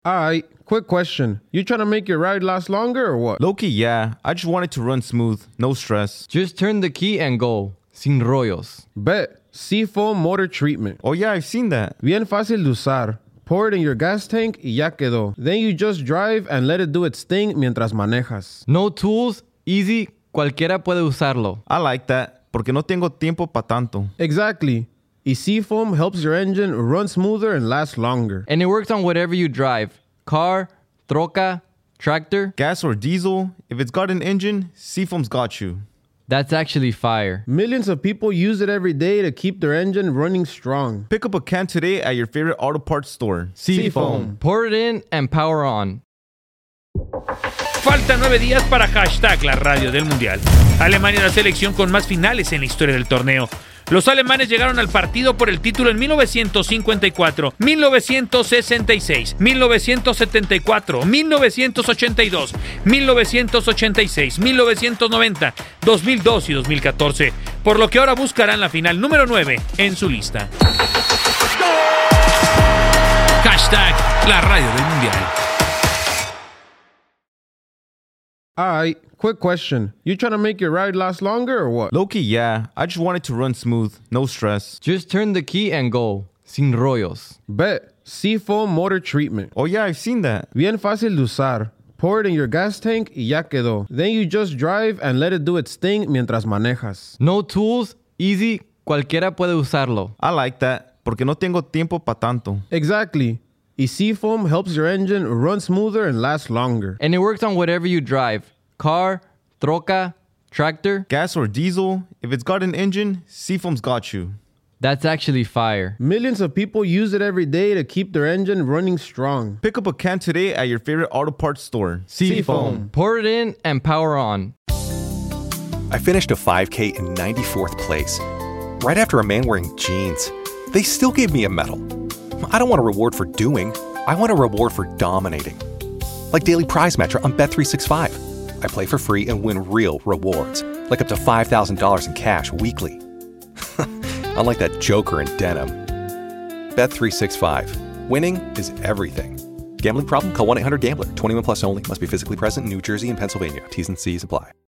Alright, quick question. You trying to make your ride last longer or what? Low-key, yeah. I just want it to run smooth, no stress. Just turn the key and go. Sin rollos. Bet. Seafoam motor treatment. Oh yeah, I've seen that. Bien fácil de usar. Pour it in your gas tank y ya quedó. Then you just drive and let it do its thing mientras manejas. No tools, easy, cualquiera puede usarlo. I like that, porque no tengo tiempo pa' tanto. Exactly. Y Seafoam helps your engine run smoother and last longer. And it works on whatever you drive. Car, troca, tractor. Gas or diesel, if it's got an engine, Seafoam's got you. That's actually fire. Millions of people use it every day to keep their engine running strong. Pick up a can today at your favorite auto parts store. Seafoam. Pour it in and power on. Faltan 9 días para hashtag la radio del Mundial. Alemania es la selección con más finales en la historia del torneo. Los alemanes llegaron al partido por el título en 1954, 1966, 1974, 1982, 1986, 1990, 2002 y 2014, por lo que ahora buscarán la final número 9 en su lista. Hashtag la radio del Mundial. Alright, quick question. You trying to make your ride last longer or what? Low-key, yeah. I just want it to run smooth, no stress. Just turn the key and go. Sin rollos. Bet. Seafoam motor treatment. Oh yeah, I've seen that. Bien fácil de usar. Pour it in your gas tank y ya quedó. Then you just drive and let it do its thing mientras manejas. No tools, easy, cualquiera puede usarlo. I like that, porque no tengo tiempo pa' tanto. Exactly. Y Seafoam helps your engine run smoother and last longer. And it works on whatever you drive. Car, troca, tractor. Gas or diesel, if it's got an engine, Seafoam's got you. That's actually fire. Millions of people use it every day to keep their engine running strong. Pick up a can today at your favorite auto parts store. Seafoam. Pour it in and power on. I finished a 5K in 94th place, right after a man wearing jeans. They still gave me a medal. I don't want a reward for doing. I want a reward for dominating. Like Daily Prize Match on Bet365. I play for free and win real rewards, like up to $5,000 in cash weekly. Unlike that joker in denim. Bet365. Winning is everything. Gambling problem? Call 1-800-GAMBLER. 21 plus only. Must be physically present in New Jersey and Pennsylvania. T's and C's apply.